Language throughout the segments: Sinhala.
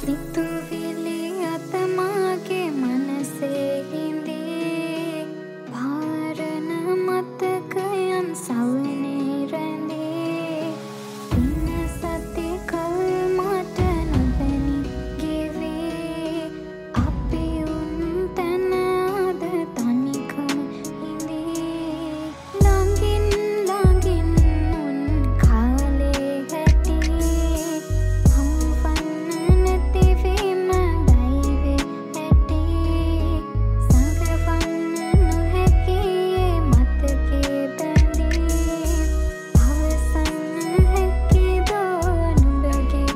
සිතුවිලි අතමාගේ මනසේ හිඳේ භාරණ මතකයන් සවනේ රැඳේ දින සති කල් මට නොදැනි ගෙවේ අපි උන් තැන අද තනිකම හිඳේ ළඟින් ළඟින් උන් කාලේ හැටි හම්වන්න නැතිවීම දෛවේ හැටි සංගවන්න නොහැකි මතකේ බැඳී අවසන්න හැකි දෝ නුඹගේ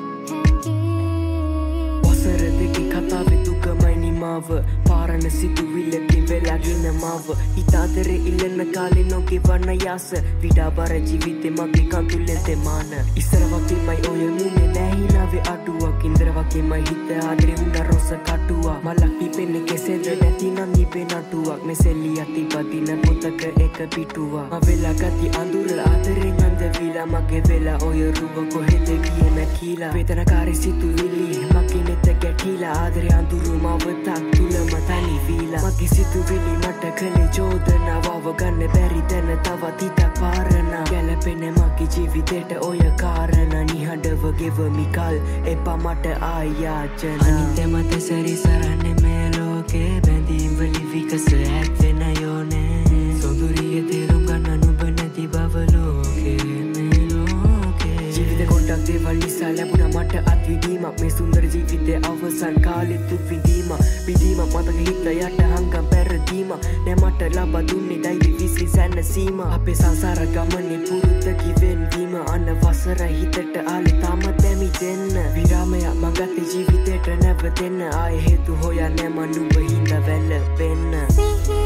හැඟී වසර දෙකේ කතාවේ දුකමයි නිමාව පාරණ සිතුවිල්ලකින් වෙලාගෙන මාව හිතාදරේ ඉල්ලන කාලේ නොගෙවන්න යස විඩා බර ජීවිතේ මගේ කඳුලෙන් තෙමාන ඉස්සර වගේමයි ඔය මුනේ නැහිනාවේ අඩුවක් ඉන්දර වගේමයි හිත ආදරේ උනා රොස කටුවක් මලක් පිපෙන්නේ කෙසේද නැතිනම් නිපේ නටුවක් මෙසෙලි යති පදින පොතක එක පිටුවක් වෙලා ගති අඳුර ආදරෙන් අඳවිලා මගේ වෙලා ඔය රුව කොහෙද ගියේ මැකිලා වේදනාකාරී සිතුවිලි මගේ නෙත ගැටිලා ආදරේ අඳුරු මවතක් තුලම තනි වීලා මගේ සිතුවිලි මට කලේ චෝදනාව ගන්න බැරි තැන තවත් හිතක් පාරනා ගැලපෙන්නේ මගේ ජීවිතේට ඔය කාරණා නිහඬව ගෙවමි කල් එපා මට ආයාචන අනිත්‍ය මත සැරිසරන්නේ මේ ලෝකේ බැඳීම් වලි විකස හැක්වෙන යෝනේ සොඳුරිය තේරුම් ගන්න නුඹ නැති බව ලෝකේ මේ ලෝකේ ජීවිත ගොඩක් දේවල් නිසා ලැබුණා මට අත්විඳීමක් මේ සුන්දර ජීවිතේ අවසන් කාලෙත් දුක් විඳීම පිදීම මතක හිත යට හංගම් පැරදීම නෑ මට ලබා දුන්නේ දෛවි විසි සැනසීම අපේ සංසාර ගමනේ පුරුද්දකි වෙන්වීම අන වසර හිතට ආලේ තාම දැමි දෙන්න විරාමයක් මගත්තේ ජීවිතේට නැවතෙන්න ආයේ හේතු හොයන්නේ මනුඹ හිඳ වැළපෙන්න